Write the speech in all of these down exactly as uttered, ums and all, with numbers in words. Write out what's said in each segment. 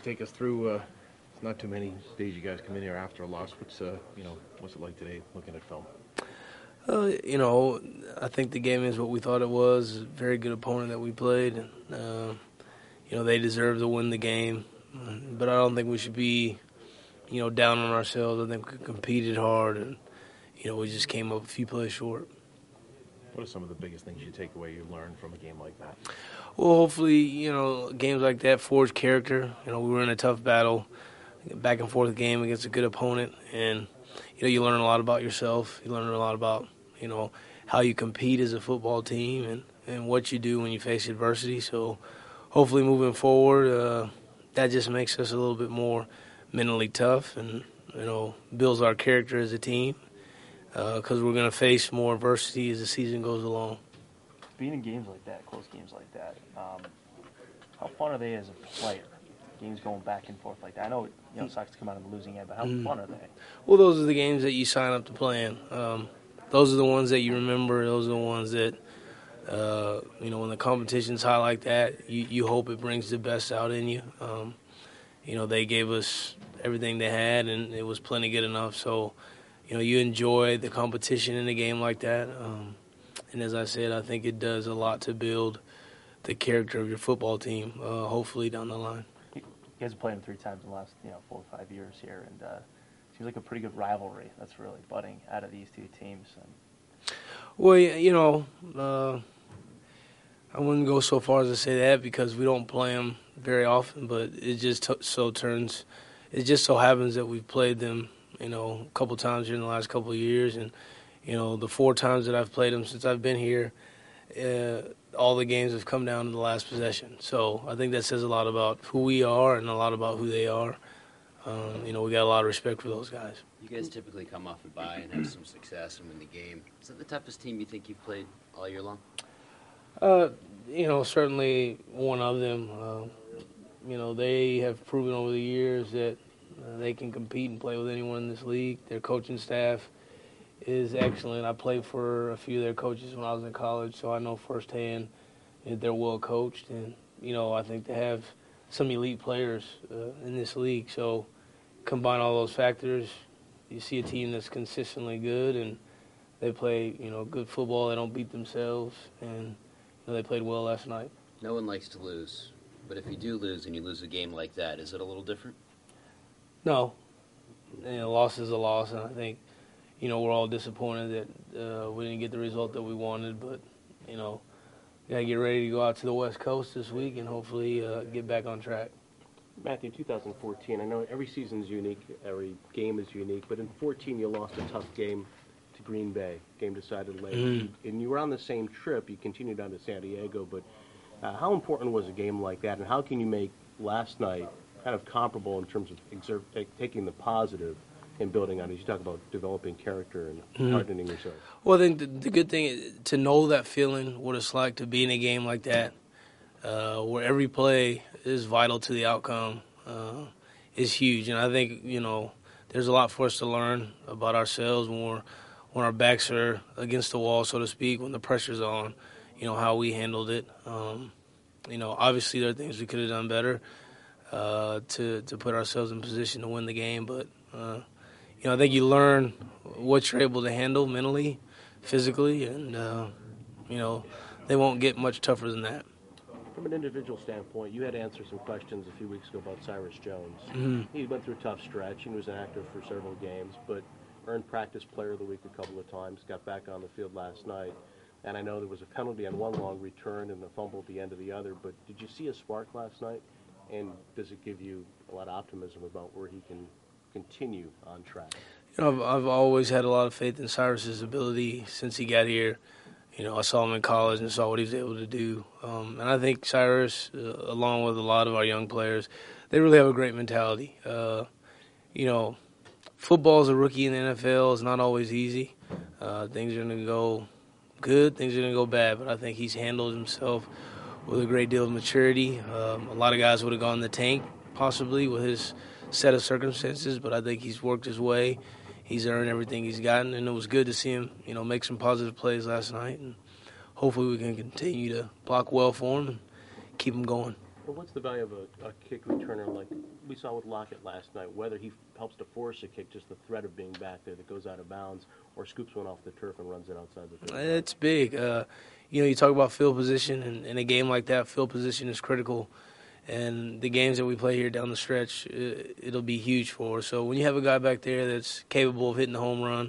take us through, uh, it's not too many days you guys come in here after a loss. What's, uh, you know, what's it like today looking at film? Uh, you know, I think the game is what we thought it was. A very good opponent that we played. Uh, you know, they deserve to win the game. But I don't think we should be, you know, down on ourselves. I think we competed hard, and, you know, we just came up a few plays short. What are some of the biggest things you take away, you learn from a game like that? Well, hopefully, you know, games like that forge character. You know, we were in a tough battle, back and forth game against a good opponent, and, you know, you learn a lot about yourself. You learn a lot about, you know, how you compete as a football team and, and what you do when you face adversity. So hopefully moving forward, uh, that just makes us a little bit more mentally tough and, you know, builds our character as a team because uh, we're going to face more adversity as the season goes along. Being in games like that, close games like that, um, how fun are they as a player? Games going back and forth like that. I know, you know, Sox come out on the losing end, but how mm. fun are they? Well, those are the games that you sign up to play in. Um, those are the ones that you remember. Those are the ones that, uh, you know, when the competition's high like that, you, you hope it brings the best out in you. Um, you know, they gave us everything they had, and it was plenty good enough. So, you know, you enjoy the competition in a game like that. Um, and as I said, I think it does a lot to build the character of your football team, uh, hopefully down the line. You guys have played them three times in the last, you know, four or five years here, and uh, seems like a pretty good rivalry that's really budding out of these two teams. And well, you know, uh, I wouldn't go so far as to say that because we don't play them very often, but it just t- so turns, it just so happens that we've played them, you know, a couple times here in the last couple of years, and you know, the four times that I've played them since I've been here, uh, all the games have come down to the last possession. So I think that says a lot about who we are and a lot about who they are. Um, you know, we got a lot of respect for those guys. You guys typically come off a bye and have some success and win the game. Is that the toughest team you think you've played all year long? Uh, you know, certainly one of them. Uh, you know, they have proven over the years that uh, they can compete and play with anyone in this league. Their coaching staff is excellent. I played for a few of their coaches when I was in college, so I know firsthand that they're well coached. And, you know, I think they have some elite players uh, in this league. So combine all those factors, you see a team that's consistently good, and they play, you know, good football. They don't beat themselves, and you know, they played well last night. No one likes to lose, but if you do lose and you lose a game like that, is it a little different? No. You know, loss is a loss, and I think, you know, we're all disappointed that uh, we didn't get the result that we wanted, but, you know, got to get ready to go out to the West Coast this week and hopefully uh, get back on track. Matthew, two thousand fourteen, I know every season is unique, every game is unique, but in fourteen you lost a tough game to Green Bay, game decided late. Mm-hmm. And you were on the same trip, you continued on to San Diego, but uh, how important was a game like that, and how can you make last night kind of comparable in terms of exert, taking the positive and building on it? You talk about developing character and mm-hmm. hardening yourself. Well, I think the, the good thing is to know that feeling, what it's like to be in a game like that, uh, where every play is vital to the outcome, uh, is huge. And I think, you know, there's a lot for us to learn about ourselves when we're, when our backs are against the wall, so to speak, when the pressure's on, you know, how we handled it. Um, you know, obviously there are things we could have done better uh, to, to put ourselves in position to win the game, but uh, you know, I think you learn what you're able to handle mentally, physically, and, uh, you know, they won't get much tougher than that. From an individual standpoint, you had to answer some questions a few weeks ago about Cyrus Jones. Mm-hmm. He went through a tough stretch and was inactive for several games, but earned Practice Player of the Week a couple of times, got back on the field last night. And I know there was a penalty on one long return and a fumble at the end of the other, but did you see a spark last night? And does it give you a lot of optimism about where he can continue on track? You know, I've, I've always had a lot of faith in Cyrus's ability since he got here. You know, I saw him in college and saw what he was able to do. Um, and I think Cyrus, uh, along with a lot of our young players, they really have a great mentality. Uh, you know, football as a rookie in the N F L is not always easy. Uh, things are going to go good, things are going to go bad, but I think he's handled himself with a great deal of maturity. Um, a lot of guys would have gone in the tank, possibly, with his set of circumstances, but I think he's worked his way. He's earned everything he's gotten, and it was good to see him, you know, make some positive plays last night, and hopefully we can continue to block well for him and keep him going. Well, what's the value of a, a kick returner like we saw with Lockett last night? Whether he f- helps to force a kick, just the threat of being back there that goes out of bounds, or scoops one off the turf and runs it outside the thirty. It's big. Uh, you know, you talk about field position, and in a game like that, field position is critical. And the games that we play here down the stretch, it, it'll be huge for us. So when you have a guy back there that's capable of hitting the home run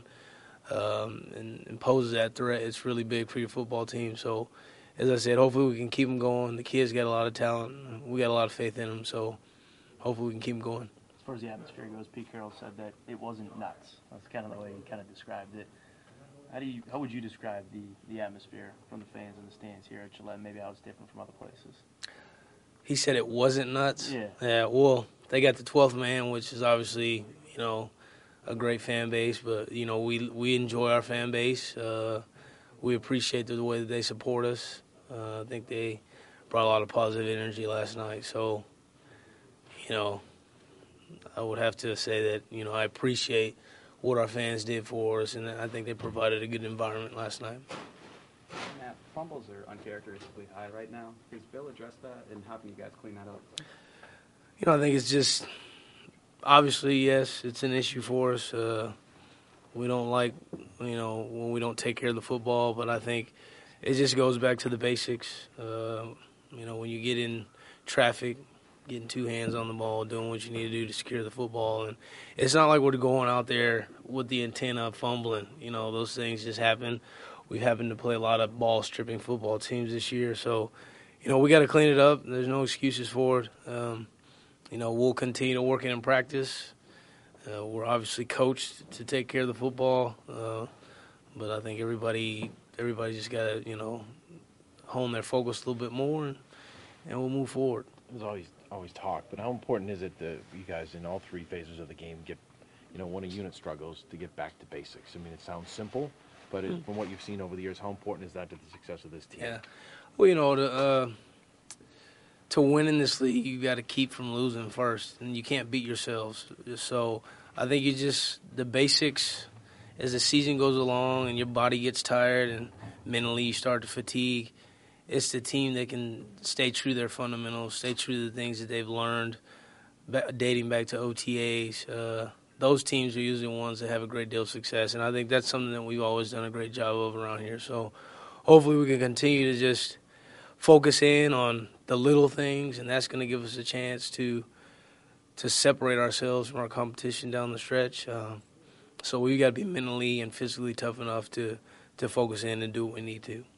um, and, and poses that threat, it's really big for your football team. So, as I said, hopefully we can keep them going. The kids got a lot of talent. We got a lot of faith in them. So hopefully we can keep them going. As far as the atmosphere goes, Pete Carroll said that it wasn't nuts. That's kind of the way he kind of described it. How do you? How would you describe the, the atmosphere from the fans in the stands here at Gillette? Maybe how it's different from other places. He said it wasn't nuts. Yeah. Yeah. Well, they got the twelfth man, which is obviously, you know, a great fan base. But you know, we we enjoy our fan base. Uh, we appreciate the way that they support us. Uh, I think they brought a lot of positive energy last night. So, you know, I would have to say that, you know, I appreciate what our fans did for us, and I think they provided a good environment last night. Matt, fumbles are uncharacteristically high right now. Does Bill address that, and how can you guys clean that up? You know, I think it's just, obviously, yes, it's an issue for us. Uh, we don't like, you know, when we don't take care of the football, but I think it just goes back to the basics. Uh, you know, when you get in traffic, getting two hands on the ball, doing what you need to do to secure the football. And it's not like we're going out there with the intent of fumbling. You know, those things just happen. We've happened to play a lot of ball-stripping football teams this year. So, you know, we got to clean it up. There's no excuses for it. Um, you know, we'll continue to work it in practice. Uh, we're obviously coached to take care of the football. Uh, but I think everybody everybody just got to, you know, hone their focus a little bit more, and, and we'll move forward. There's always always talk, but how important is it that you guys in all three phases of the game get, you know, when a unit struggles, to get back to basics? I mean, it sounds simple, but it, mm. from what you've seen over the years, how important is that to the success of this team? Yeah, well, you know, to, uh, to win in this league, you got to keep from losing first, and you can't beat yourselves. So I think you just, the basics, as the season goes along and your body gets tired and mentally you start to fatigue, it's the team that can stay true to their fundamentals, stay true to the things that they've learned, dating back to O T As. Uh, those teams are usually ones that have a great deal of success, and I think that's something that we've always done a great job of around here. So hopefully we can continue to just focus in on the little things, and that's going to give us a chance to to separate ourselves from our competition down the stretch. Uh, so we've got to be mentally and physically tough enough to, to focus in and do what we need to.